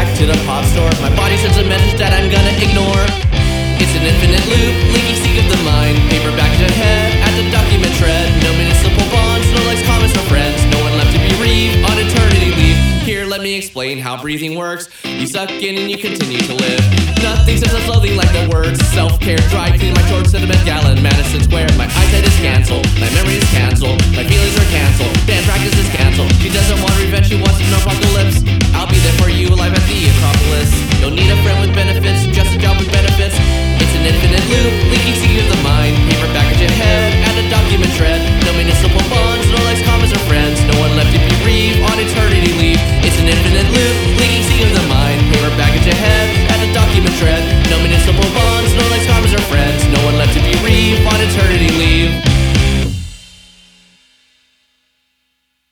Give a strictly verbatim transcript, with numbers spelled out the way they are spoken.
back to the pop store. My body sends a message that I'm gonna ignore. It's an infinite loop, leaky seek of the mind. Paperback to head, at the document tread. No municipal bonds, no likes, comments, no friends. No one left to be bereaved on eternity leave. Here, let me explain how breathing works. You suck in and you continue to live. Nothing says us loathing like the words self-care, dry clean my shorts to the Met Gala in Madison Square. My eyesight is canceled, my memory is canceled, my feelings are canceled, band practice is canceled. She doesn't want revenge, she wants an apocalypse. I'll be there for you, alive at the